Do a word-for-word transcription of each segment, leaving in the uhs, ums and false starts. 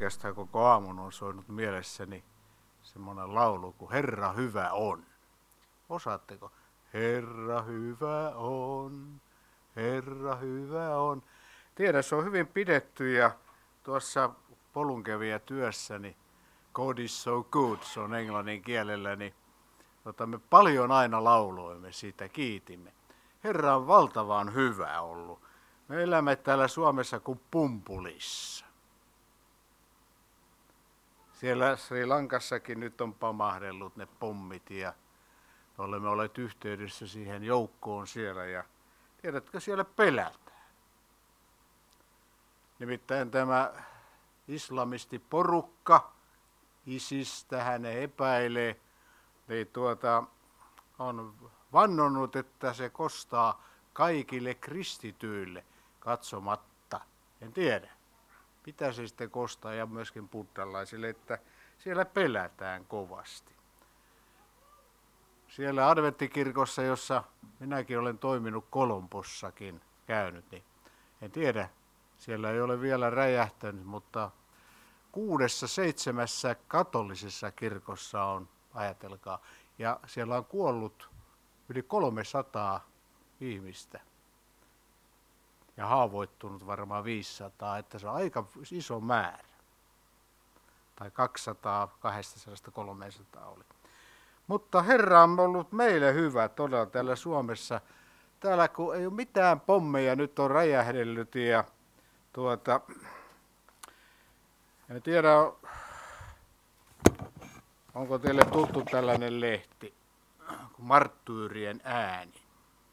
oikeastaan koko aamun on soinut mielessäni semmoinen laulu kuin Herra hyvä on. Osaatteko? Herra hyvä on, Herra hyvä on. Tiedän, se on hyvin pidetty ja tuossa polunkävijä työssäni God is so good, se on englannin kielellä, niin tota, me paljon aina lauloimme siitä, kiitimme. Herra on valtavan hyvä ollut. Me elämme täällä Suomessa kuin pumpulissa. Siellä Sri Lankassakin nyt on pamahdellut ne pommit ja olemme olleet yhteydessä siihen joukkoon siellä ja tiedätkö, siellä pelätään. Nimittäin tämä islamistiporukka, ISIS, hän epäilee, niin tuota, on vannonut, että se kostaa kaikille kristityille katsomatta. En tiedä, mitä se sitten kostaa ja myöskin buddhalaisille, että siellä pelätään kovasti. Siellä adventtikirkossa, jossa minäkin olen toiminut Kolompossakin käynyt, niin en tiedä, siellä ei ole vielä räjähtänyt, mutta kuudessa seitsemässä katolisessa kirkossa on, ajatelkaa, ja siellä on kuollut yli kolmesataa ihmistä ja haavoittunut varmaan viisisataa, että se on aika iso määrä. Tai kaksisataa, kaksisataa, kolmesataa oli. Mutta Herra on ollut meille hyvä todella täällä Suomessa. Täällä kun ei ole mitään pommeja, nyt on räjähdellyt ja tuota, en tiedä, onko teille tuttu tällainen lehti kuin Marttyyrien ääni.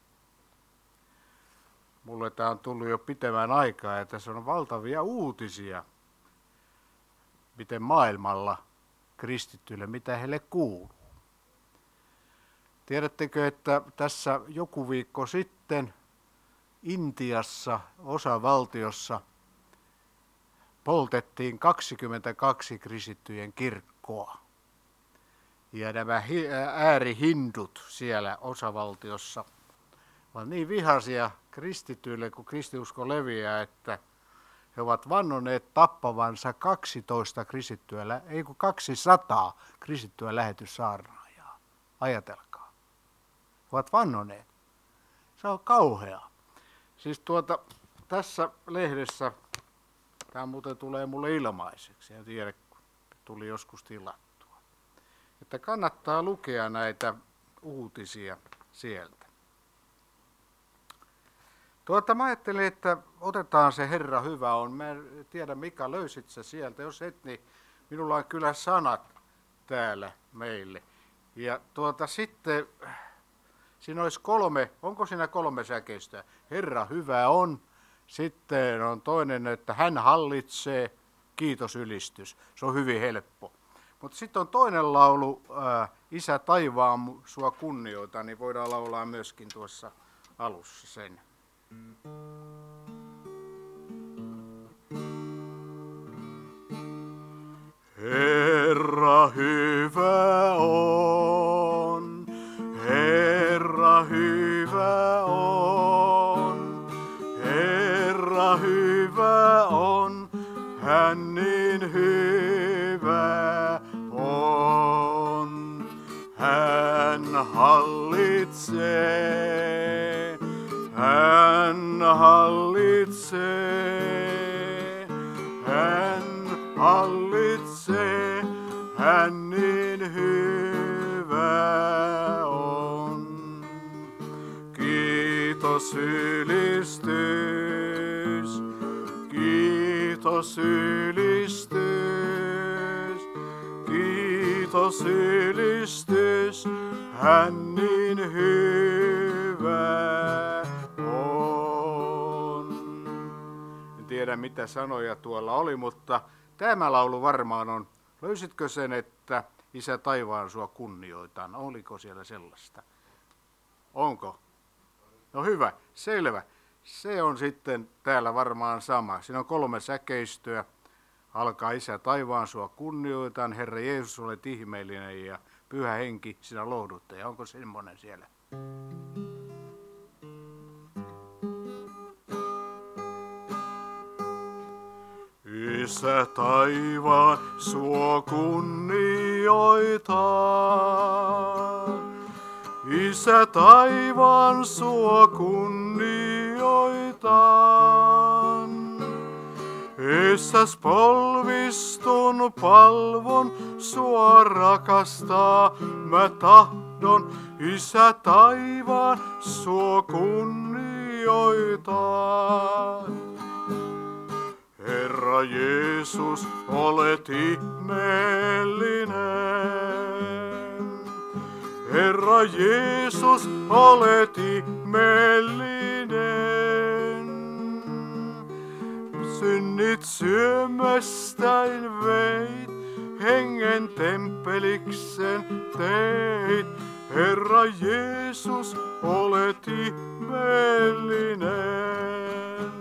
Mulle tämä on tullut jo pitemmän aikaa ja tässä on valtavia uutisia, miten maailmalla kristittyille, mitä heille kuuluu. Tiedättekö, että tässä joku viikko sitten Intiassa, osavaltiossa, poltettiin kaksikymmentäkaksi kristittyjen kirkkoa. Ja nämä äärihindut siellä osavaltiossa ovat niin vihaisia kristityille, kun kristiusko leviää, että he ovat vannoneet tappavansa kaksitoista kristittyä, ei kun kaksisataa kristittyä lähetyssaarnaajaa. Ajatelkaa. He ovat vannoneet. Se on kauheaa. Siis tuota, tässä lehdessä, tämä muuten tulee mulle ilmaiseksi, en tiedä, tuli joskus tilattua, että kannattaa lukea näitä uutisia sieltä. Tuota, mä ajattelin, että otetaan se Herra hyvä on. Mä en tiedä, Mika, löysit sä sieltä. Jos et, niin minulla on kyllä sanat täällä meille. Ja tuota sitten, siinä olisi kolme, onko siinä kolme säkeistöä? Herra hyvä on. Sitten on toinen, että hän hallitsee, kiitos ylistys. Se on hyvin helppo. Mutta sitten on toinen laulu, ää, Isä taivaan sua kunnioita, niin voidaan laulaa myöskin tuossa alussa sen. Herra hyvä on, Herra hyvä on, Herra hyvä on, hän niin hyvä on, hän hallitsee, hän hallitsee, hän hallitsee, hän niin hyvä on. Kiitos ylistys, kiitos ylistys, kiitos ylistys, hän niin hyvä on. En tiedä mitä sanoja tuolla oli, mutta tämä laulu varmaan on. Löysitkö sen, että Isä taivaan sua kunnioitan? Oliko siellä sellaista? Onko? No hyvä, selvä. Se on sitten täällä varmaan sama. Siinä on kolme säkeistöä. Alkaa Isä taivaan sua kunnioitan, Herra Jeesus olet ihmeellinen ja Pyhä Henki sinä lohduttaja. Onko semmoinen siellä? Isä taivaan suo kunnioitaan. Isä taivaan suo kunnioitaan. Essäs polvistun palvon sua rakastaa, mä tahdon, Isä taivaan suo kunnioitaan. Herra Jeesus, olet ihmeellinen. Herra Jeesus, olet ihmeellinen. Synnit syömästäin veit, hengen temppeliksen teit. Herra Jeesus, olet ihmeellinen.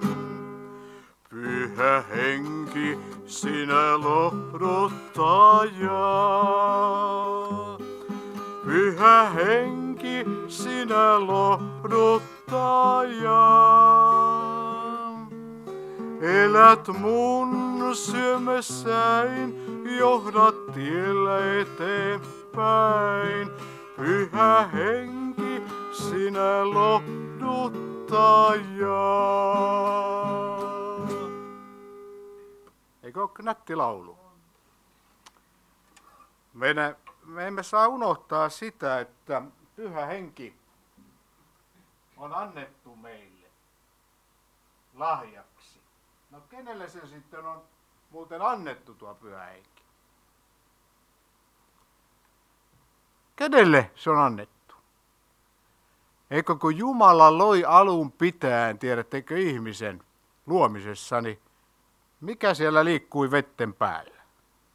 Pyhä henki, sinä lohduttaja. Pyhä henki, sinä lohduttaja. Elät mun syömessäin, johdat tiellä eteenpäin. Pyhä henki, sinä lohduttaja. Eikö ole nätti laulu? Meidän, me emme saa unohtaa sitä, että Pyhä Henki on annettu meille lahjaksi. No kenelle se sitten on muuten annettu tuo Pyhä Henki? Kenelle se on annettu? Eikö kun Jumala loi alun pitäen, tiedättekö ihmisen luomisessani, mikä siellä liikkui vetten päällä?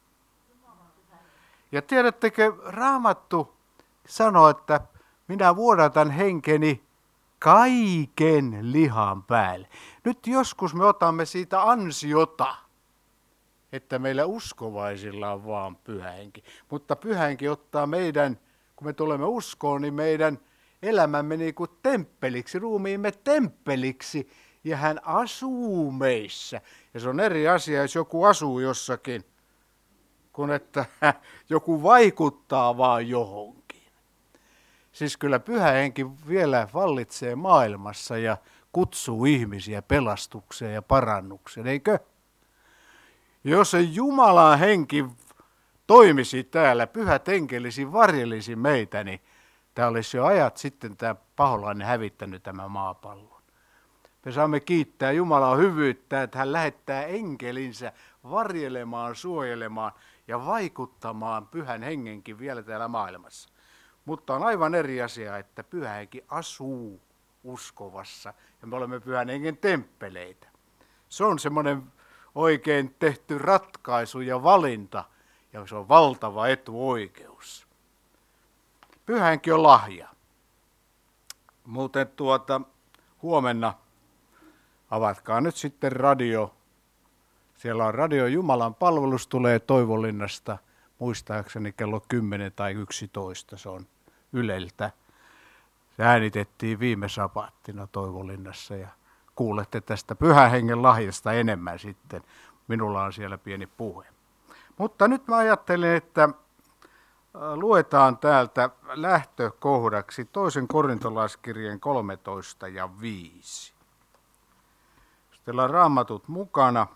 Ja tiedättekö, Raamattu sanoo, että minä vuodatan henkeni kaiken lihan päälle. Nyt joskus me otamme siitä ansiota, että meillä uskovaisilla on vaan Pyhä Henki. Mutta Pyhä Henki ottaa meidän, kun me tulemme uskoon, niin meidän elämämme niin kuin temppeliksi, ruumiimme temppeliksi, ja hän asuu meissä. Ja se on eri asia, jos joku asuu jossakin, kun että joku vaikuttaa vaan johonkin. Siis kyllä Pyhä Henki vielä vallitsee maailmassa ja kutsuu ihmisiä pelastukseen ja parannukseen, eikö? Jos se Jumalan henki toimisi täällä, pyhät enkelisi, varjelisi meitä, niin tämä olisi jo ajat sitten tämä paholainen hävittänyt tämän maapallon. Me saamme kiittää Jumalan hyvyyttä, että hän lähettää enkelinsä varjelemaan, suojelemaan ja vaikuttamaan pyhän hengenkin vielä täällä maailmassa. Mutta on aivan eri asia, että Pyhä Henki asuu uskovassa ja me olemme Pyhän Hengen temppeleitä. Se on semmoinen oikein tehty ratkaisu ja valinta ja se on valtava etuoikeus. Pyhä Henki on lahja. Muuten tuota, huomenna avatkaa nyt sitten radio. Siellä on Radio Jumalan palvelus, tulee Toivolinnasta, muistaakseni kello kymmenen tai yksitoista, se on Yleltä. Se äänitettiin viime sabattina Toivolinnassa ja kuulette tästä Pyhän Hengen lahjasta enemmän sitten. Minulla on siellä pieni puhe. Mutta nyt mä ajattelin, että luetaan täältä lähtökohdaksi toisen korintolaiskirjeen kolmetoista ja viisi. Jos teillä on raamatut mukana.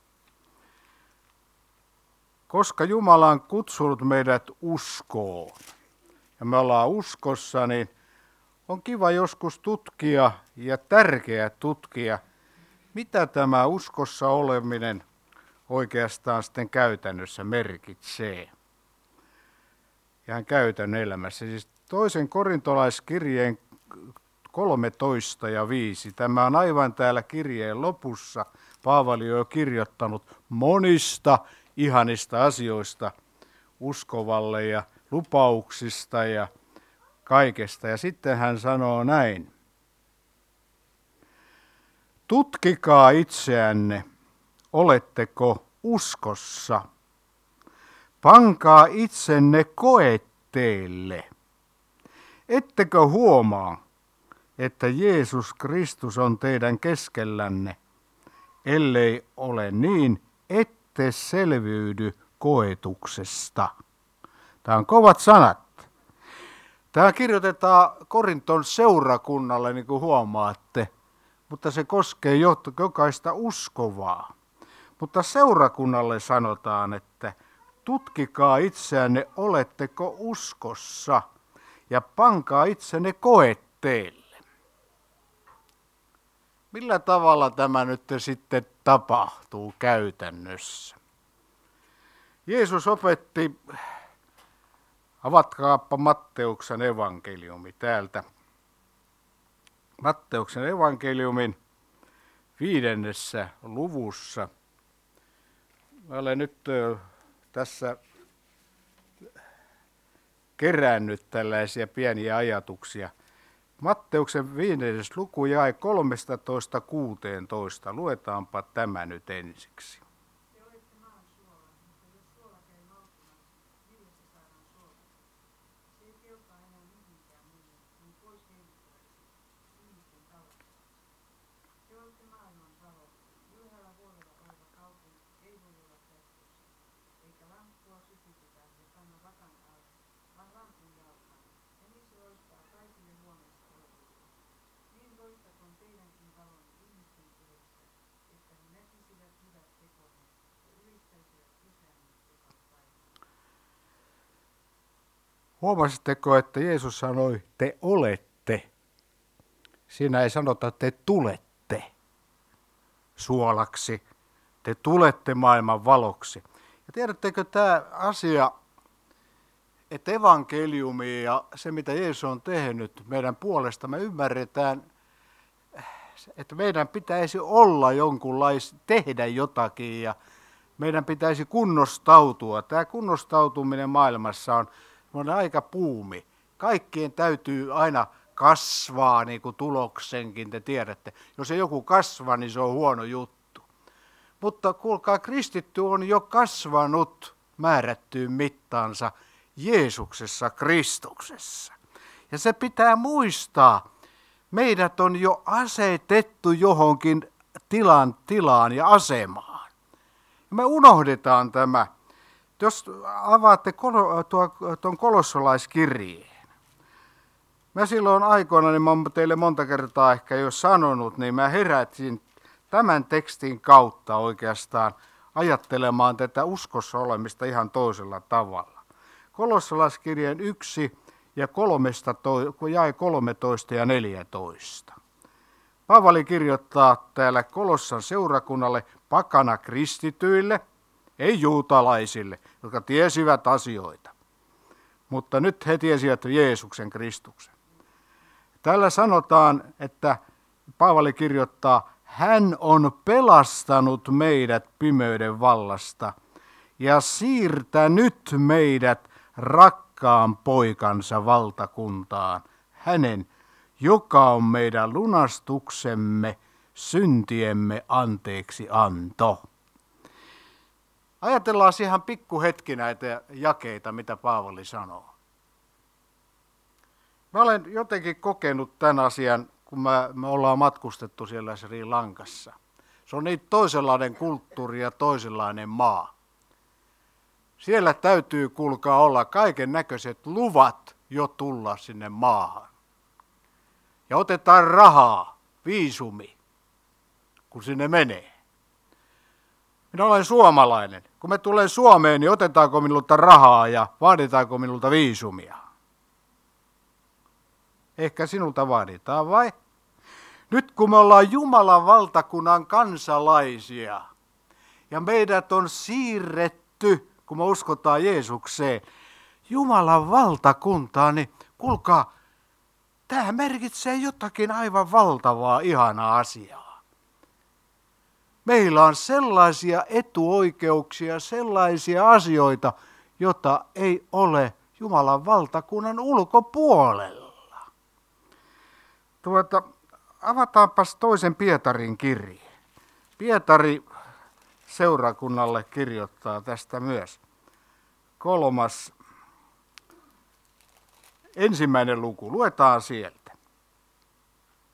Koska Jumala on kutsunut meidät uskoon ja me ollaan uskossa, niin on kiva joskus tutkia ja tärkeää tutkia, mitä tämä uskossa oleminen oikeastaan sitten käytännössä merkitsee. Ihan käytännön elämässä. Siis toisen korintolaiskirjeen kolmetoista ja viisi. Tämä on aivan täällä kirjeen lopussa. Paavali on jo kirjoittanut monista ihanista asioista uskovalle ja lupauksista ja kaikesta. Ja sitten hän sanoo näin. Tutkikaa itseänne, oletteko uskossa. Pankaa itsenne koetteelle. Ettekö huomaa, että Jeesus Kristus on teidän keskellänne, ellei ole niin, ette selviydy koetuksesta. Tämä on kovat sanat. Tämä kirjoitetaan Korinton seurakunnalle, niin kuin huomaatte, mutta se koskee jokaista uskovaa. Mutta seurakunnalle sanotaan, että tutkikaa itseänne, oletteko uskossa, ja pankaa itsenne koetteelle. Millä tavalla tämä nyt sitten tapahtuu käytännössä? Jeesus opetti, avatkaappa Matteuksen evankeliumi täältä. Matteuksen evankeliumin viidennessä luvussa. Mä olen nyt tässä kerännyt tällaisia pieniä ajatuksia. Matteuksen viides luku jae kolmetoista kuusitoista. Luetaanpa tämä nyt ensiksi. Huomasitteko, että Jeesus sanoi, te olette. Siinä ei sanota, te tulette suolaksi. Te tulette maailman valoksi. Ja tiedättekö tämä asia, että evankeliumi ja se, mitä Jeesus on tehnyt meidän puolesta, me ymmärretään, että meidän pitäisi olla jonkunlaista, tehdä jotakin ja meidän pitäisi kunnostautua. Tämä kunnostautuminen maailmassa on on aika puumi. Kaikkien täytyy aina kasvaa, niin kuin tuloksenkin, te tiedätte. Jos ei joku kasva, niin se on huono juttu. Mutta kuulkaa, kristitty on jo kasvanut määrättyyn mittaansa Jeesuksessa Kristuksessa. Ja se pitää muistaa. Meidät on jo asetettu johonkin tilan, tilaan ja asemaan. Ja me unohdetaan tämä. Jos avaatte tuon kolossalaiskirjeen. Mä silloin aikoina, niin mä oon teille monta kertaa ehkä jo sanonut, niin mä herätin tämän tekstin kautta oikeastaan ajattelemaan tätä uskossa olemista ihan toisella tavalla. Kolossalaiskirjeen yksi ja jae kolmetoista ja neljätoista. Paavali kirjoittaa täällä Kolossan seurakunnalle pakana kristityille, ei juutalaisille, jotka tiesivät asioita. Mutta nyt he tiesivät Jeesuksen Kristuksen. Täällä sanotaan, että Paavali kirjoittaa, hän on pelastanut meidät pimeyden vallasta ja siirtänyt meidät rakkaan poikansa valtakuntaan. Hänen, joka on meidän lunastuksemme, syntiemme anteeksi anto. Ajatellaan ihan pikkuhetki näitä jakeita, mitä Paavali sanoo. Mä olen jotenkin kokenut tämän asian, kun mä, me ollaan matkustettu siellä Sri Lankassa. Se on niin toisenlainen kulttuuri ja toisenlainen maa. Siellä täytyy kuulkaa olla kaiken näköiset luvat jo tulla sinne maahan. Ja otetaan rahaa, viisumi, kun sinne menee. Minä olen suomalainen. Kun me tulen Suomeen, niin otetaanko minulta rahaa ja vaaditaanko minulta viisumia? Ehkä sinulta vaaditaan, vai? Nyt kun me ollaan Jumalan valtakunnan kansalaisia ja meidät on siirretty, kun me uskotaan Jeesukseen, Jumalan valtakuntaan, niin kuulkaa, tämä merkitsee jotakin aivan valtavaa, ihanaa asiaa. Meillä on sellaisia etuoikeuksia, sellaisia asioita, jota ei ole Jumalan valtakunnan ulkopuolella. Tuota, avataanpas toisen Pietarin kirjeen. Pietari seurakunnalle kirjoittaa tästä myös. Kolmas, ensimmäinen luku, luetaan sieltä.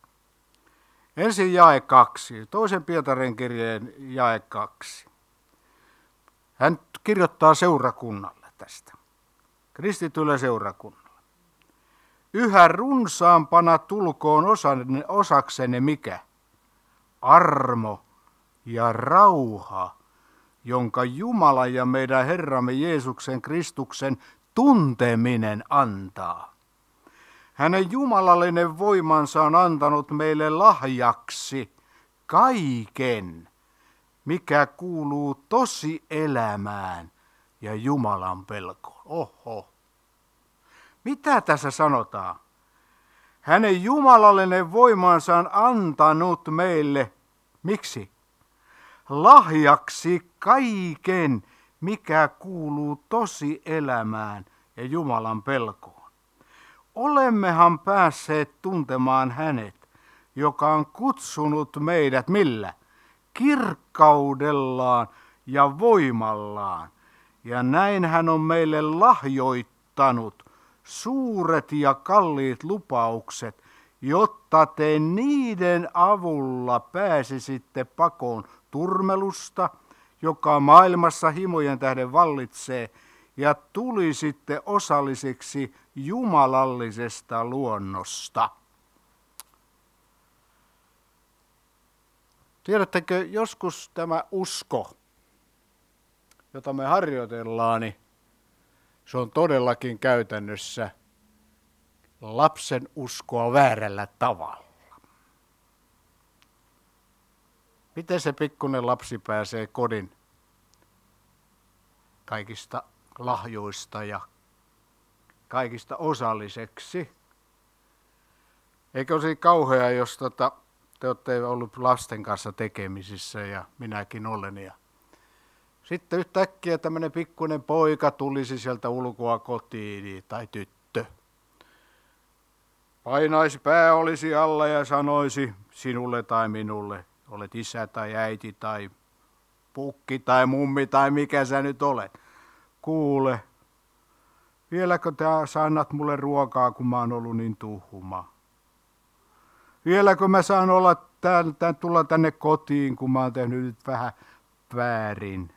Ensin jae kaksi, toisen Pietarin kirjeen jae kaksi. Hän kirjoittaa seurakunnalle tästä. Kristitylle seurakunnalle. Yhä runsaampana tulkoon osaksenne mikä? Armo ja rauha, jonka Jumala ja meidän Herramme Jeesuksen Kristuksen tunteminen antaa. Hänen jumalallinen voimansa on antanut meille lahjaksi kaiken, mikä kuuluu tosi elämään ja Jumalan pelkoon. Oho. Mitä tässä sanotaan? Hänen jumalallinen voimansa on antanut meille, miksi? Lahjaksi kaiken, mikä kuuluu tosi elämään ja Jumalan pelkoon. Olemmehan päässeet tuntemaan hänet, joka on kutsunut meidät millä? Kirkkaudellaan ja voimallaan. Ja näin hän on meille lahjoittanut suuret ja kalliit lupaukset, jotta te niiden avulla pääsisitte pakoon turmelusta, joka maailmassa himojen tähden vallitsee, ja tulisitte osallisiksi jumalallisesta luonnosta. Tiedättekö, joskus tämä usko, jota me harjoitellaan, niin se on todellakin käytännössä lapsen uskoa väärällä tavalla. Miten se pikkuinen lapsi pääsee kodin kaikista lahjoista ja kaikista osalliseksi? Eikö olisi kauhea, jos tota, te olette ollut lasten kanssa tekemisissä ja minäkin olen. Ja sitten yhtäkkiä tämmöinen pikkuinen poika tulisi sieltä ulkoa kotiin tai tyttö. Painaisi pää olisi alla ja sanoisi sinulle tai minulle, olet isä tai äiti tai pukki tai mummi tai mikä sä nyt olet. Kuule, vieläkö sä annat mulle ruokaa, kun mä oon ollut niin tuhma? Vieläkö mä saan olla tän, tän, tulla tänne kotiin, kun mä oon tehnyt nyt vähän väärin?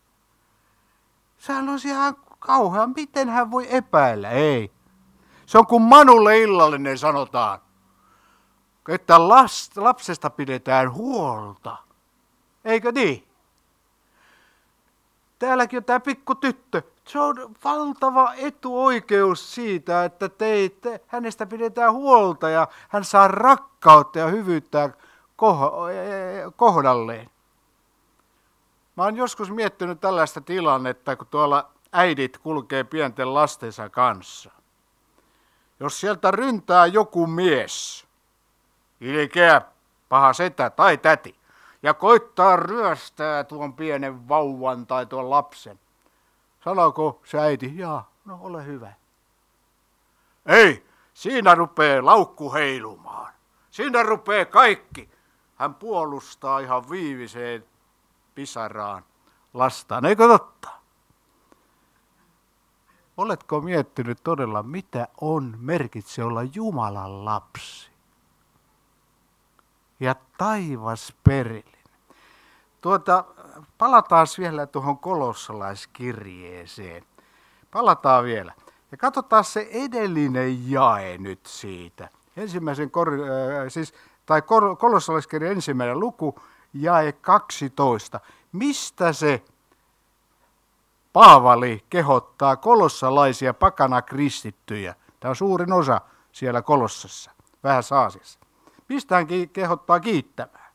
Sehän olisi ihan kauhean. Miten hän voi epäillä? Ei. Se on kuin Manulle illallinen sanotaan, että last, lapsesta pidetään huolta. Eikö niin? Täälläkin on tämä pikku tyttö. Se on valtava etuoikeus siitä, että teitte, hänestä pidetään huolta ja hän saa rakkautta ja hyvyyttä kohdalleen. Mä oon joskus miettinyt tällaista tilannetta, kun tuolla äidit kulkee pienten lastensa kanssa. Jos sieltä ryntää joku mies, ilkeä, paha setä tai täti, ja koittaa ryöstää tuon pienen vauvan tai tuon lapsen, sanooko se äiti, jaa, no ole hyvä. Ei, siinä rupeaa laukku heilumaan. Siinä rupeaa kaikki. Hän puolustaa ihan viimeiseen pisaraan lastaan. Eikö totta? Oletko miettinyt todella, mitä on merkitse olla Jumalan lapsi? Ja taivas perillinen. Tuota, palataan vielä tuohon kolossalaiskirjeeseen. Palataan vielä. Ja katsotaan se edellinen jae nyt siitä. Ensimmäisen, kor, äh, siis, tai kor, kolossalaiskirjan ensimmäinen luku, jae kaksitoista. Mistä se Paavali kehottaa kolossalaisia pakana kristittyjä? Tämä on suurin osa siellä Kolossassa, Vähässä Aasiassa. Mistä hän kehottaa kiittämään?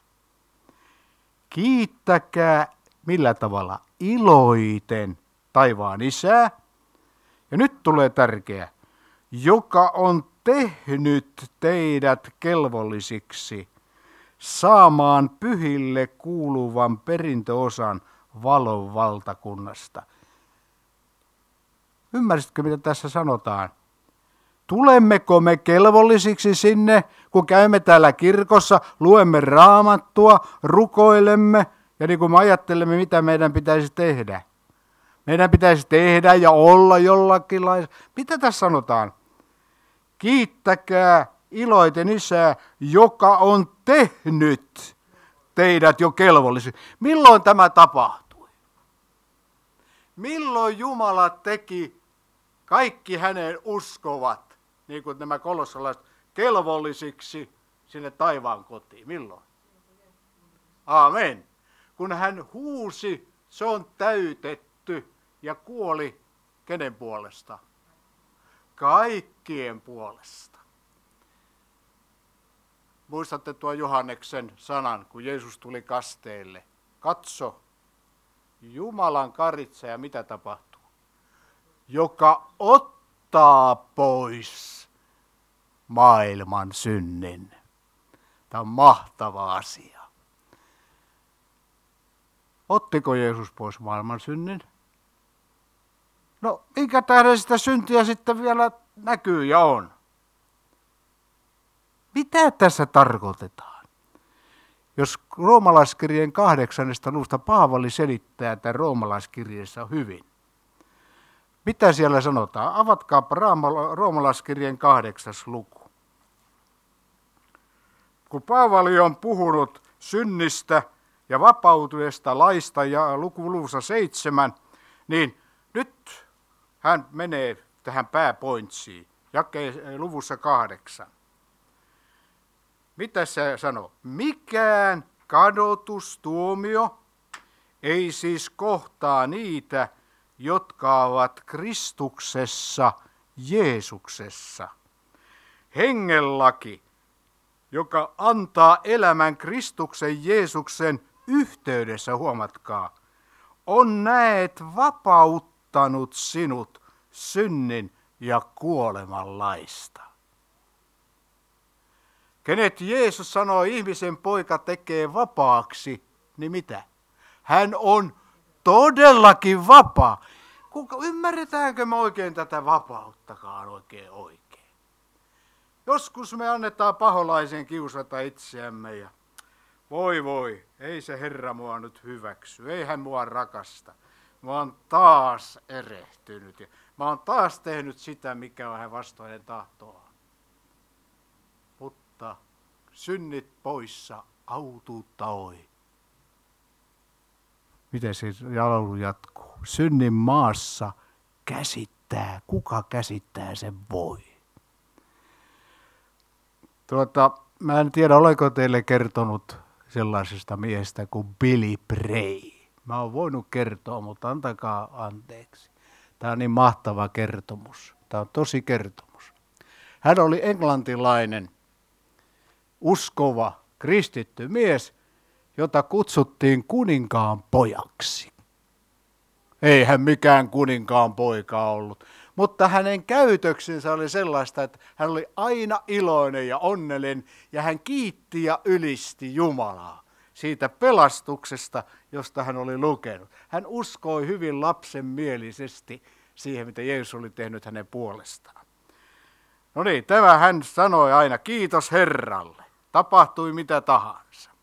Kiittäkää millä tavalla? Iloiten taivaan Isää. Ja nyt tulee tärkeä, joka on tehnyt teidät kelvollisiksi saamaan pyhille kuuluvan perintöosan valon valtakunnasta. Ymmärsitkö, mitä tässä sanotaan? Tulemmeko me kelvollisiksi sinne, kun käymme täällä kirkossa, luemme raamattua, rukoilemme ja niin kuin me ajattelemme, mitä meidän pitäisi tehdä. Meidän pitäisi tehdä ja olla jollakin lailla. Mitä tässä sanotaan? Kiittäkää iloiten Isää, joka on tehnyt teidät jo kelvollisiksi. Milloin tämä tapahtui? milloin Jumala teki kaikki hänen uskovat, niin kuin nämä kolossalaiset, kelvollisiksi sinne taivaan kotiin? Milloin? Aamen. Kun hän huusi, se on täytetty ja kuoli kenen puolesta? Kaikkien puolesta. Muistatte tuon Johanneksen sanan, kun Jeesus tuli kasteelle. Katso, Jumalan karitsa, ja mitä tapahtuu? Joka ottaa pois maailman synnin. Tämä on mahtava asia. Ottiko Jeesus pois maailman synnin? No, minkä tähden sitä syntiä sitten vielä näkyy ja on? Mitä tässä tarkoitetaan? Jos roomalaiskirjeen kahdeksannesta luvusta Paavali selittää tämän roomalaiskirjeessä hyvin. Mitä siellä sanotaan? Avatkaapa roomalaiskirjeen kahdeksas luku. Kun Paavali on puhunut synnistä ja vapautuneesta laista ja luvussa seitsemän, niin nyt hän menee tähän pääpointsiin, jakeen luvussa kahdeksan. Mitä se sanoo? Mikään kadotustuomio ei siis kohtaa niitä, jotka ovat Kristuksessa, Jeesuksessa. Hengenlaki, joka antaa elämän Kristuksen Jeesuksen yhteydessä, huomatkaa, on näet vapauttanut sinut synnin ja kuoleman laista. Kenet Jeesus sanoo ihmisen poika tekee vapaaksi, niin mitä? Hän on todellakin vapaa. Kuinka, ymmärretäänkö me oikein tätä vapauttakaan oikein oikein? Joskus me annetaan paholaisen kiusata itseämme ja voi voi, ei se Herra mua nyt hyväksy, ei hän mua rakasta. Mä oon taas erehtynyt ja mä oon taas tehnyt sitä, mikä on hän vastoinen tahtoa. Mutta synnit poissa, autuutta oi. Miten se laulu jatkuu? Synnin maassa käsittää, kuka käsittää sen voi. Tuota, mä en tiedä, olenko teille kertonut sellaisesta miehestä kuin Billy Bray. Mä oon voinut kertoa, mutta antakaa anteeksi. Tämä on niin mahtava kertomus. Tämä on tosi kertomus. Hän oli englantilainen, uskova, kristitty mies, jota kutsuttiin kuninkaan pojaksi. Ei hän mikään kuninkaan poika ollut, mutta hänen käytöksensä oli sellaista, että hän oli aina iloinen ja onnellinen ja hän kiitti ja ylisti Jumalaa siitä pelastuksesta, josta hän oli lukenut. Hän uskoi hyvin lapsenmielisesti siihen, mitä Jeesus oli tehnyt hänen puolestaan. No niin, tämä hän sanoi aina, kiitos Herralle, tapahtui mitä tahansa.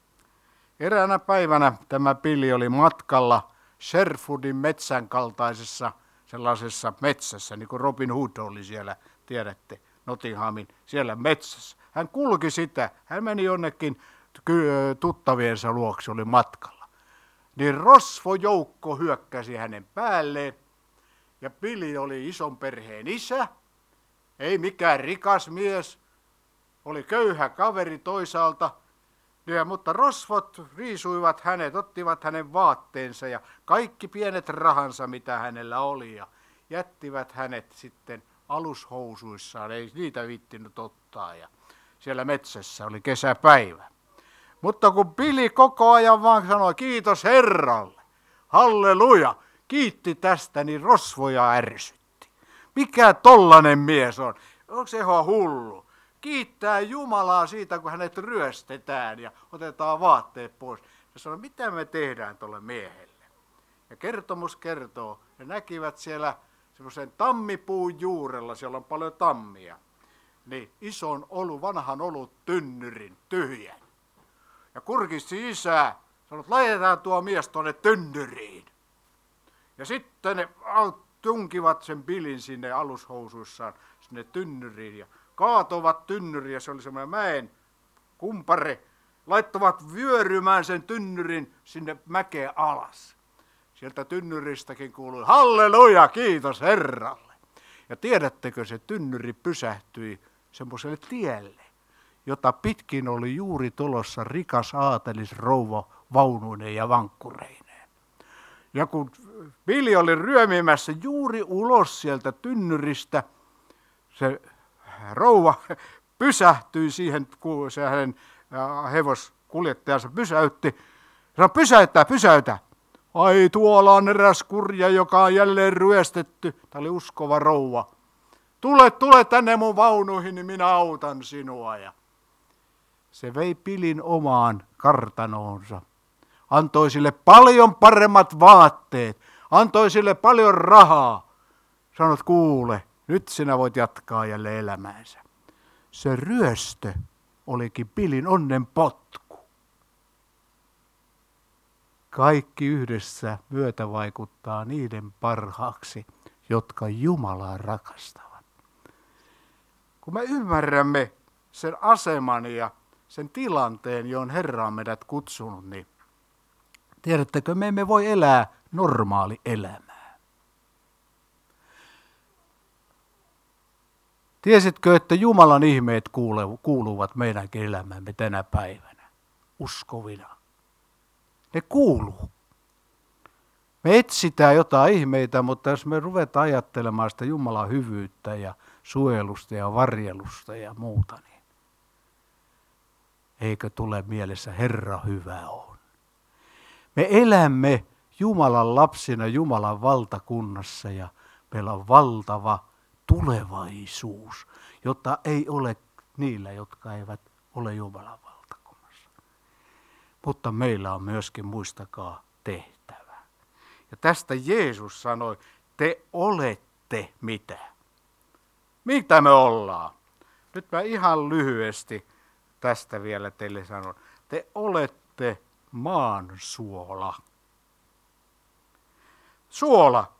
Eräänä päivänä tämä Billy oli matkalla Sherwoodin metsän kaltaisessa sellaisessa metsässä, niin kuin Robin Hood oli siellä, tiedätte, Nottinghamin, siellä metsässä. Hän kulki sitä, hän meni jonnekin tuttaviensa luokse, oli matkalla. Niin rosvojoukko hyökkäsi hänen päälleen, ja Billy oli ison perheen isä, ei mikään rikas mies, oli köyhä kaveri toisaalta, ja, mutta rosvot riisuivat hänet, ottivat hänen vaatteensa ja kaikki pienet rahansa, mitä hänellä oli, ja jättivät hänet sitten alushousuissaan, ei niitä viittinyt ottaa, ja siellä metsässä oli kesäpäivä. Mutta kun Billy koko ajan vaan sanoi, kiitos Herralle, halleluja, kiitti tästä, niin rosvoja ärsytti. Mikä tollanen mies on? Onko se ihan hullu? Kiittää Jumalaa siitä, kun hänet ryöstetään ja otetaan vaatteet pois. Ja sanoi, mitä me tehdään tuolle miehelle? Ja kertomus kertoo, he näkivät siellä semmoisen tammipuun juurella, siellä on paljon tammia, niin ison olu, vanhan olut tynnyrin tyhjän. Ja kurkisti isää, sanoi, laitetaan tuo mies tuonne tynnyriin. Ja sitten ne tunkivat sen Billyn sinne alushousuissaan sinne tynnyriin ja kaatovat tynnyriin, ja se oli semmoinen mäen kumpare, laittavat vyörymään sen tynnyrin sinne mäkeen alas. sieltä tynnyristäkin kuului, halleluja, kiitos Herralle. Ja tiedättekö, se tynnyri pysähtyi semmoiselle tielle, jota pitkin oli juuri tulossa rikas aatelisrouva vaunuineen ja vankkureineen. Ja kun Vili oli ryömimässä juuri ulos sieltä tynnyristä, se rouva pysähtyi siihen, kun se hänen hevoskuljettajansa pysäytti. Sanoi, pysäytä, pysäytä. Ai, tuolla on eräs kurja, joka on jälleen ryöstetty. Tämä oli uskova rouva. Tule, tule tänne mun vaunuihin, niin minä autan sinua. Ja se vei Pilin omaan kartanoonsa. Antoi sille paljon paremmat vaatteet. Antoi sille paljon rahaa. Sanot, kuule, nyt sinä voit jatkaa jälleen elämäänsä. Se ryöstö olikin Pilin onnen potku. Kaikki yhdessä myötävaikuttaa niiden parhaaksi, jotka Jumalaa rakastavat. Kun me ymmärrämme sen aseman ja sen tilanteen, johon Herra on meidät kutsunut, niin tiedättekö, me emme voi elää normaali elämää. Tiesitkö, että Jumalan ihmeet kuuluvat meidänkin elämäämme tänä päivänä, uskovina? Ne kuuluu. Me etsitään jotain ihmeitä, mutta jos me ruvetaan ajattelemaan sitä Jumalan hyvyyttä ja suojelusta ja varjelusta ja muuta, niin eikö tule mielessä Herra hyvä on? Me elämme Jumalan lapsina Jumalan valtakunnassa ja meillä on valtava tulevaisuus, jota ei ole niillä, jotka eivät ole Jumalan valtakunnassa. Mutta meillä on myöskin, muistakaa, tehtävä. Ja tästä Jeesus sanoi, te olette mitä? Mitä me ollaan? Nyt mä ihan lyhyesti tästä vielä teille sanon. Te olette maan suola. Suola.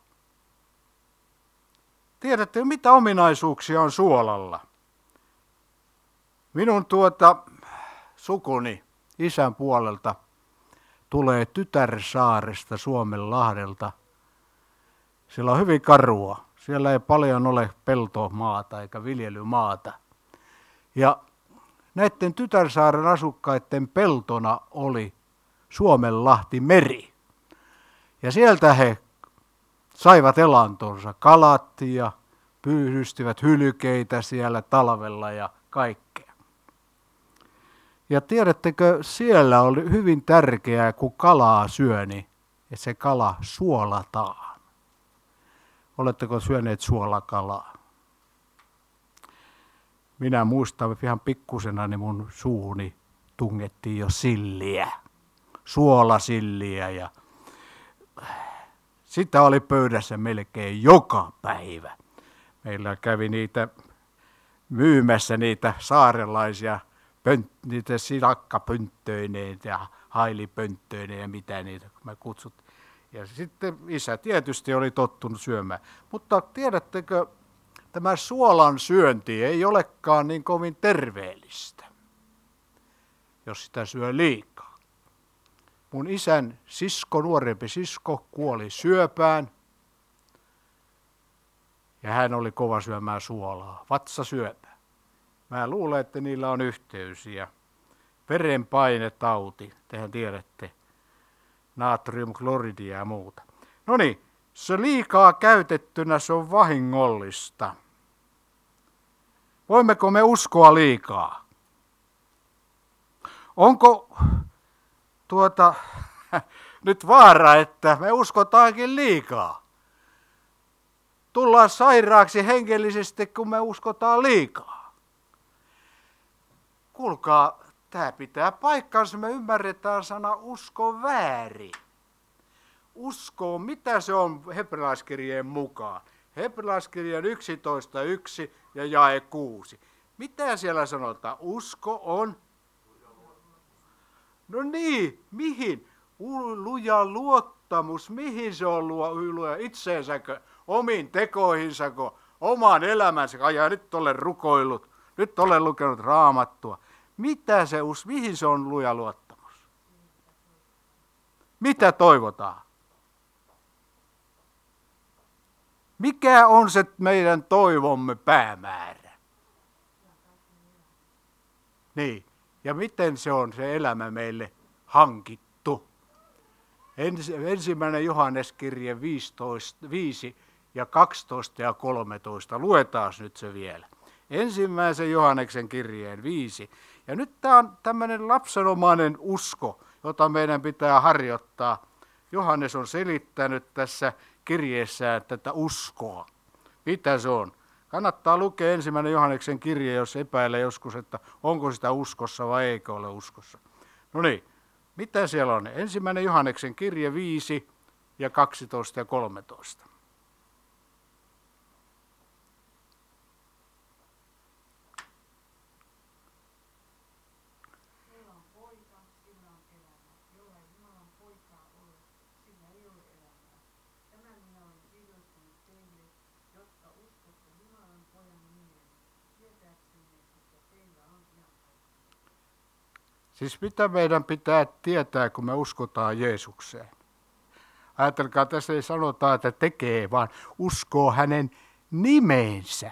Tiedätte, mitä ominaisuuksia on suolalla? Minun tuota sukuni isän puolelta tulee Tytärsaaresta Suomenlahdelta. Siellä on hyvin karua. Siellä ei paljon ole peltomaata eikä viljelymaata. Ja näiden Tytärsaaren asukkaiden peltona oli Suomenlahti meri. Ja sieltä he saivat elantonsa, kalat ja pyydystivät hylkeitä siellä talvella ja kaikkea. Ja tiedättekö, siellä oli hyvin tärkeää, kun kalaa syö, niin että se kala suolataan. Oletteko syöneet suolakalaa? Minä muistan ihan pikkusena, niin mun suuni tungettiin jo silliä, suolasilliä ja sitä oli pöydässä melkein joka päivä. Meillä kävi niitä myymässä niitä saarelaisia, pönt, niitä silakkapönttöineen ja hailipönttöineen ja mitä niitä me kutsut. Ja sitten isä tietysti oli tottunut syömään. Mutta tiedättekö, tämä suolan syönti ei olekaan niin kovin terveellistä, jos sitä syö liikaa. Mun isän sisko, nuorempi sisko, kuoli syöpään. Ja hän oli kova syömään suolaa, vatsasyöpä. Mä luulen, että niillä on yhteys ja verenpainetauti, tehän tiedätte, natriumkloridia ja muuta. No niin, se liikaa käytettynä se on vahingollista. Voimmeko me uskoa liikaa? Onko tuota nyt vaara, että me uskotaankin liikaa? Tullaan sairaaksi hengellisesti, kun me uskotaan liikaa. Kuulkaa, tämä pitää paikkansa, me ymmärretään sana usko väärin. Usko, mitä se on hebrealaiskirjeen mukaan? Hebrealaiskirjeen yksitoista yksi ja jae kuusi. Mitä siellä sanotaan? Usko on? No niin, mihin? Luja luottamus, mihin se on luja itseensä, omiin tekoihinsako, omaan elämänsä. Ja nyt olen rukoillut, nyt olen lukenut Raamattua. Mitä se, mihin se on luja luottamus? Mitä toivotaan? Mikä on se meidän toivomme päämäärä? Niin, ja miten se on se elämä meille hankittu? Ensimmäinen Johanneskirje viisitoista, viisi ja kaksitoista ja kolmetoista. Luetaan nyt se vielä. Ensimmäisen Johanneksen kirjeen viisi. Ja nyt tämä on tämmöinen lapsenomainen usko, jota meidän pitää harjoittaa. Johannes on selittänyt tässä kirjeessään tätä uskoa. Mitä se on? Kannattaa lukea ensimmäinen Johanneksen kirje, jos epäilee joskus, että onko sitä uskossa vai eikö ole uskossa. No niin, mitä siellä on? Ensimmäinen Johanneksen kirje viisi ja kaksitoista ja kolmetoista. Siis mitä meidän pitää tietää, kun me uskotaan Jeesukseen? Ajatelkaa, tässä ei sanota, että tekee, vaan uskoo hänen nimeensä.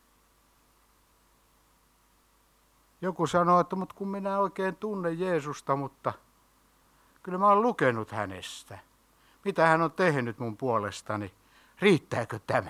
Joku sanoo, että mutta kun minä oikein tunnen Jeesusta, mutta kyllä mä oon lukenut hänestä. Mitä hän on tehnyt mun puolestani? Riittääkö tämä?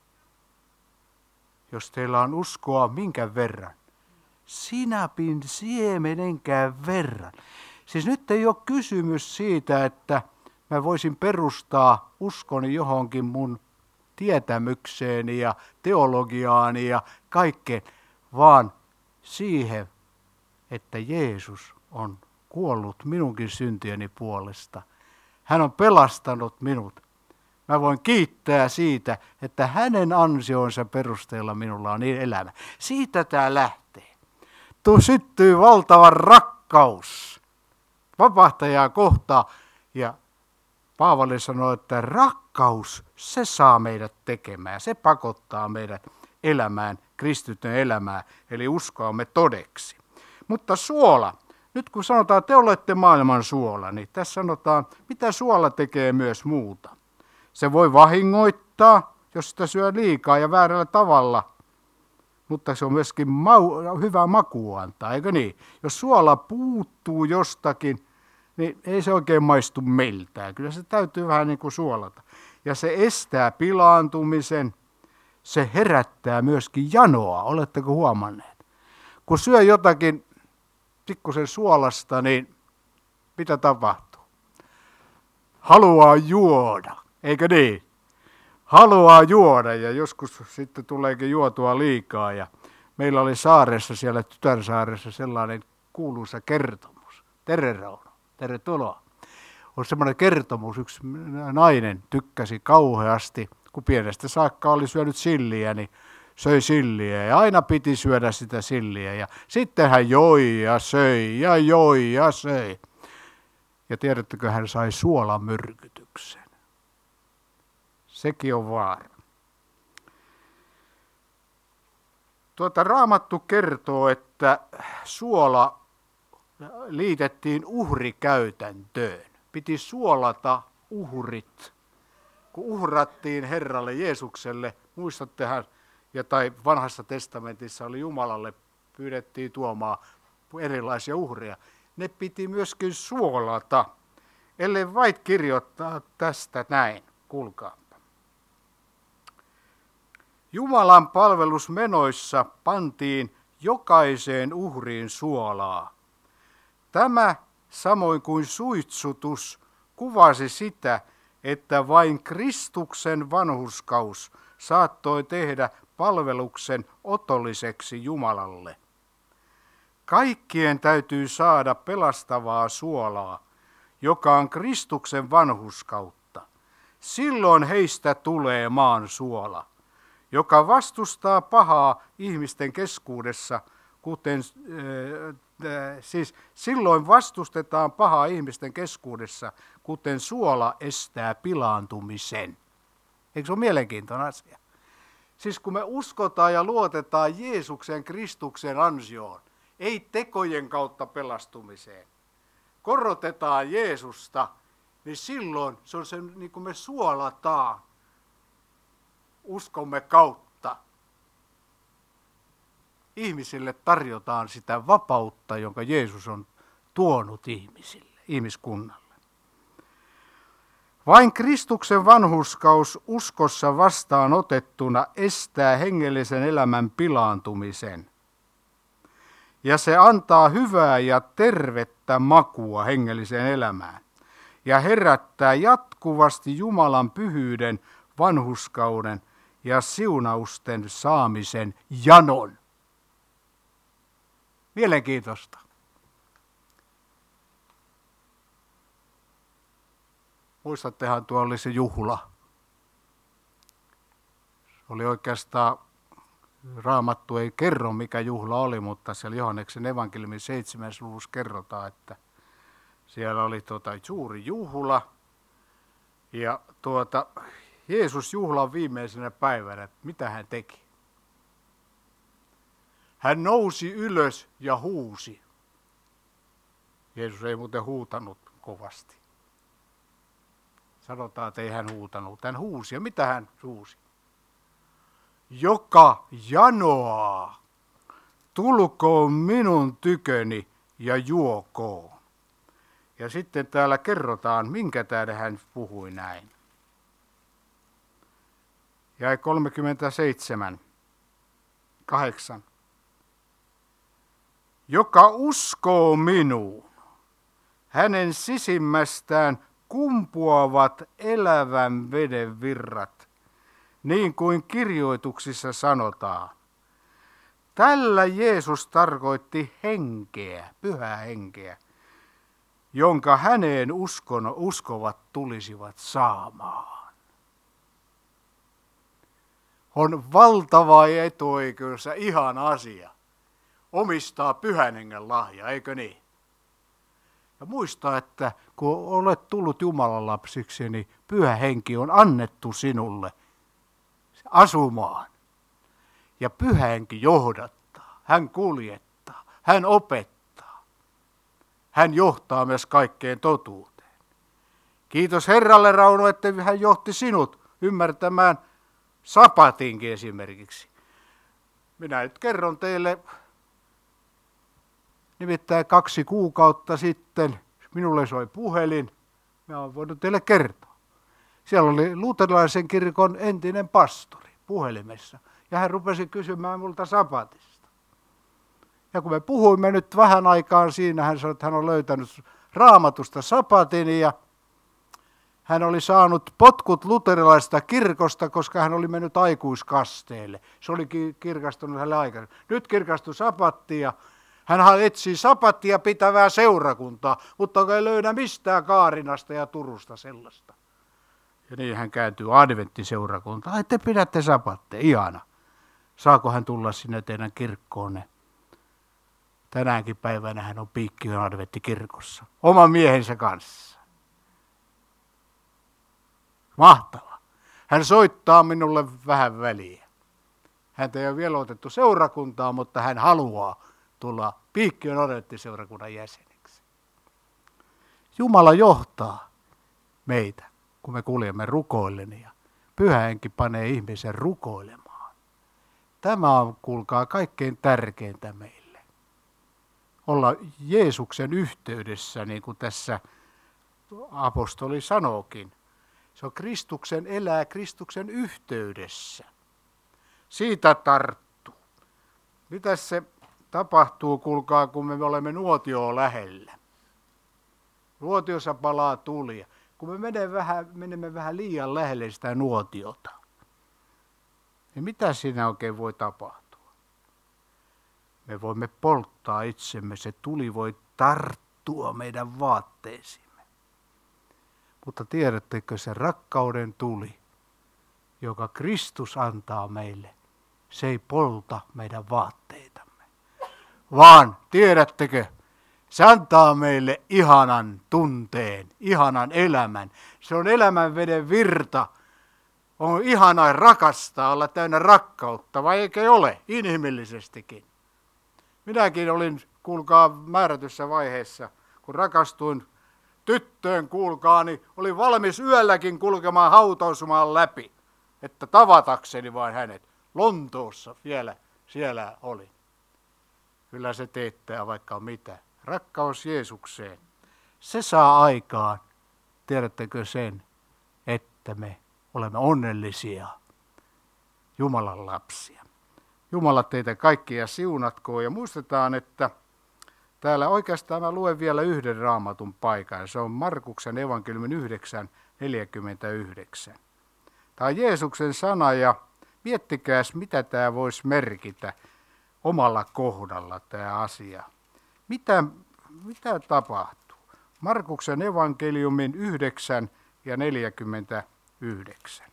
Jos teillä on uskoa minkä verran? Sinapin siemenenkään verran. Siis nyt ei ole kysymys siitä, että mä voisin perustaa uskoni johonkin mun tietämykseeni ja teologiaani ja kaikkeen, vaan siihen, että Jeesus on kuollut minunkin syntieni puolesta. Hän on pelastanut minut. Mä voin kiittää siitä, että hänen ansionsa perusteella minulla on niin elämä. Siitä tämä lähtee. Tuo syttyy valtava rakkaus vapahtajaa kohtaan. Ja Paavali sanoi, että rakkaus, se saa meidät tekemään. Se pakottaa meidät elämään, kristityn elämään, eli uskoamme todeksi. Mutta suola, nyt kun sanotaan, että te olette maailman suola, niin tässä sanotaan, mitä suola tekee myös muuta. Se voi vahingoittaa, jos sitä syö liikaa ja väärällä tavalla, mutta se on myöskin mau, hyvä makua antaa, eikö niin? Jos suola puuttuu jostakin, niin ei se oikein maistu miltään. Kyllä se täytyy vähän niin kuin suolata. Ja se estää pilaantumisen, se herättää myöskin janoa, oletteko huomanneet? Kun syö jotakin pikkusen suolasta, niin mitä tapahtuu? Haluaa juoda, eikö niin? Haluaa juoda ja joskus sitten tuleekin juotua liikaa. Ja meillä oli saaressa, siellä Tytärsaaressa sellainen kuuluisa kertomus. Terve Rauno, tervetuloa. On semmoinen kertomus, yksi nainen tykkäsi kauheasti, kun pienestä saakka oli syönyt silliä, niin söi silliä ja aina piti syödä sitä silliä. Ja sitten hän joi ja söi ja joi ja söi. Ja tiedättekö, hän sai suolamyrkytyksen. Sekin on vaara. Tuota, Raamattu kertoo, että suola liitettiin uhrikäytäntöön. Piti suolata uhrit. Kun uhrattiin Herralle Jeesukselle, muistattehan, ja tai vanhassa testamentissa oli Jumalalle, pyydettiin tuomaan erilaisia uhreja. Ne piti myöskin suolata, ellei White kirjoittaa tästä näin. Kuulkaa. Jumalan palvelusmenoissa pantiin jokaiseen uhriin suolaa. Tämä, samoin kuin suitsutus, kuvasi sitä, että vain Kristuksen vanhurskaus saattoi tehdä palveluksen otolliseksi Jumalalle. Kaikkien täytyy saada pelastavaa suolaa, joka on Kristuksen vanhurskautta. Silloin heistä tulee maan suola, joka vastustaa pahaa ihmisten keskuudessa, kuten äh, siis silloin vastustetaan pahaa ihmisten keskuudessa, kuten suola estää pilaantumisen. Eikö se ole mielenkiintoinen asia? Siis kun me uskotaan ja luotetaan Jeesuksen Kristuksen ansioon, ei tekojen kautta pelastumiseen, korotetaan Jeesusta, niin silloin se on se, niin kuin me suolataan. uskomme kautta ihmisille tarjotaan sitä vapautta, jonka Jeesus on tuonut ihmisille, ihmiskunnalle. Vain Kristuksen vanhurskaus uskossa vastaanotettuna estää hengellisen elämän pilaantumisen. Ja se antaa hyvää ja tervettä makua hengelliseen elämään ja herättää jatkuvasti Jumalan pyhyyden, vanhurskauden ja siunausten saamisen janon. Mielenkiintoista. Muistattehan, tuo oli se juhla. Se oli oikeastaan, Raamattu ei kerro mikä juhla oli, mutta siellä Johanneksen evankeliumin seitsemäs luvussa kerrotaan, että siellä oli tuota suuri juhla. Ja tuota, Jeesus juhlan viimeisenä päivänä, että mitä hän teki? Hän nousi ylös ja huusi. Jeesus ei muuten huutanut kovasti. Sanotaan, että ei hän huutanut. Hän huusi. Ja mitä hän huusi? Joka janoaa, tulkoon minun tyköni ja juokoon. Ja sitten täällä kerrotaan, minkä tähden hän puhui näin. Jae kolmekymmentäseitsemän, kahdeksan. Joka uskoo minuun, hänen sisimmästään kumpuavat elävän veden virrat, niin kuin kirjoituksissa sanotaan. Tällä Jeesus tarkoitti henkeä, pyhää henkeä, jonka häneen uskon, uskovat tulisivat saamaan. On valtava etuoikeus ja ihan asia omistaa pyhän hengen lahja, eikö niin? Ja muista, että kun olet tullut Jumalan lapsiksi, niin pyhä henki on annettu sinulle asumaan. Ja pyhä henki johdattaa, hän kuljettaa, hän opettaa. Hän johtaa myös kaikkeen totuuteen. Kiitos Herralle, Rauno, että hän johti sinut ymmärtämään sapatinkin esimerkiksi. Minä nyt kerron teille, nimittäin kaksi kuukautta sitten minulle soi puhelin. Mä oon voinut teille kertoa. Siellä oli luterilaisen kirkon entinen pastori puhelimessa. Ja hän rupesi kysymään multa sapatista. Ja kun me puhuimme nyt vähän aikaan siinä, hän sanoi, että hän on löytänyt Raamatusta sapatin ja hän oli saanut potkut luterilaisesta kirkosta, koska hän oli mennyt aikuiskasteelle. Se oli kirkastunut hänelle aikaisemmin. Nyt kirkastui sapatti ja hän etsii sapattia pitävää seurakuntaa, mutta ei löydä mistään Kaarinasta ja Turusta sellaista. Ja niin hän kääntyy adventtiseurakuntaan. Ai te pidätte sapatteja, ihana. Saako hän tulla sinne teidän kirkkoonne? Tänäänkin päivänä hän on Piikkiön adventtikirkossa. Oman miehensä kanssa. Mahtava. Hän soittaa minulle vähän väliä. Häntä ei ole vielä otettu seurakuntaa, mutta hän haluaa tulla Piikkiön adventtiseurakunnan jäseneksi. Jumala johtaa meitä, kun me kuljemme rukoillen ja Pyhä Henki panee ihmisen rukoilemaan. Tämä on, kuulkaa, kaikkein tärkeintä meille. Olla Jeesuksen yhteydessä, niin kuin tässä apostoli sanookin. Se on Kristuksen, elää Kristuksen yhteydessä. Siitä tarttuu. Mitäs se tapahtuu, kuulkaa, kun me olemme nuotioon lähellä? Nuotiossa palaa tulia. Kun me menemme vähän, menemme vähän liian lähelle sitä nuotiota, niin mitä siinä oikein voi tapahtua? Me voimme polttaa itsemme, se tuli voi tarttua meidän vaatteisiimme. Mutta tiedättekö, se rakkauden tuli, joka Kristus antaa meille, se ei polta meidän vaatteitamme. Vaan tiedättekö, se antaa meille ihanan tunteen, ihanan elämän. Se on elämän veden virta. On ihanaa rakastaa, olla täynnä rakkautta, vai eikö ole, inhimillisestikin. Minäkin olin, kuulkaa, määrätyssä vaiheessa, kun rakastuin tyttöön, kuulkaa, niin olin valmis yölläkin kulkemaan hautausmaan läpi. että tavatakseni vain hänet. Lontoossa vielä siellä oli. Kyllä se teettää vaikka mitä. Rakkaus Jeesukseen, se saa aikaan, tiedättekö sen, että me olemme onnellisia Jumalan lapsia. Jumala teitä kaikkia siunatkoon ja muistetaan, että täällä oikeastaan mä luen vielä yhden raamatun paikan. Se on Markuksen evankeliumin yhdeksän neljäkymmentäyhdeksän. Tämä on Jeesuksen sana ja miettikääs, mitä tämä voisi merkitä omalla kohdalla tämä asia. Mitä, mitä tapahtuu? Markuksen evankeliumin yhdeksän ja neljäkymmentäyhdeksän.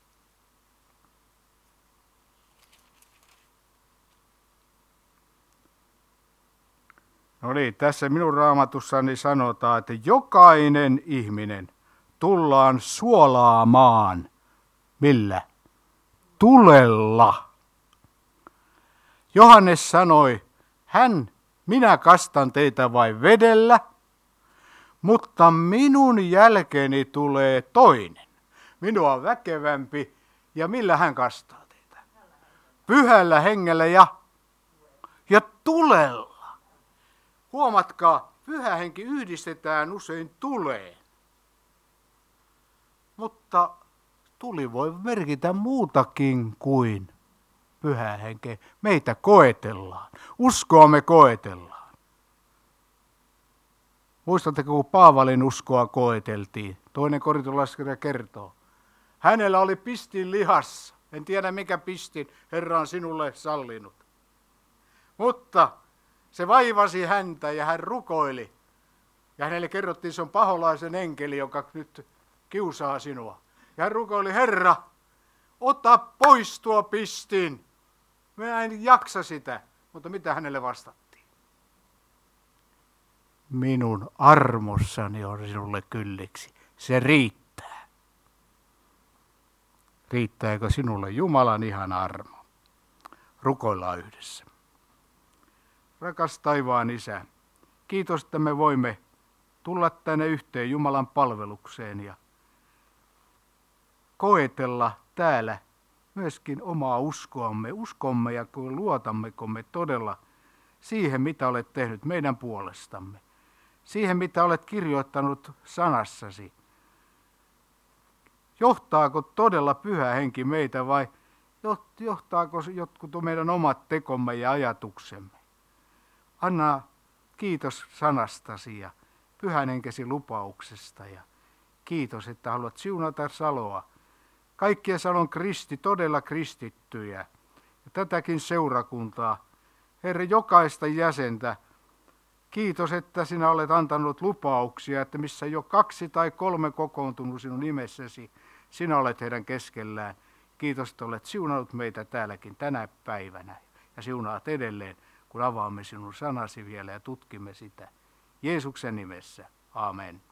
No niin, tässä minun raamatussani sanotaan, että jokainen ihminen tullaan suolaamaan. Millä? Tulella. Johannes sanoi, hän, minä kastan teitä vain vedellä, mutta minun jälkeeni tulee toinen. Minua on väkevämpi ja millä hän kastaa teitä? Pyhällä hengellä ja, ja tulella. Huomatkaa, pyhä henki yhdistetään usein tuleen. Mutta tuli voi merkitä muutakin kuin pyhä henki. Meitä koetellaan. Uskoa me koetellaan. Muistatteko, kun Paavalin uskoa koeteltiin? Toinen korintolaiskirja kertoo. Hänellä oli pistin lihassa. En tiedä mikä pistin Herra on sinulle sallinut. Mutta se vaivasi häntä ja hän rukoili. Ja hänelle kerrottiin, että se on paholaisen enkeli, joka nyt kiusaa sinua. Ja hän rukoili, Herra, ota pois tuo pistin. Minä en jaksa sitä. Mutta mitä hänelle vastattiin? Minun armossani on sinulle kylliksi. Se riittää. Riittääkö sinulle Jumalan ihana armo? Rukoillaan yhdessä. Rakas taivaan Isä, kiitos, että me voimme tulla tänne yhteen Jumalan palvelukseen ja koetella täällä myöskin omaa uskoamme, uskomme ja luotammeko me todella siihen, mitä olet tehnyt meidän puolestamme, siihen, mitä olet kirjoittanut sanassasi. Johtaako todella Pyhä Henki meitä vai johtaako jotkut meidän omat tekomme ja ajatuksemme? Anna kiitos sanastasi ja Pyhän Henkesi lupauksesta ja kiitos, että haluat siunata Saloa. Kaikkia Salon kristi, todella kristittyjä ja tätäkin seurakuntaa. Herra, jokaista jäsentä, kiitos, että sinä olet antanut lupauksia, että missä jo kaksi tai kolme kokoontunut sinun nimessäsi, sinä olet heidän keskellään. Kiitos, että olet siunannut meitä täälläkin tänä päivänä ja siunaat edelleen, kun avaamme sinun sanasi vielä ja tutkimme sitä. Jeesuksen nimessä. Amen.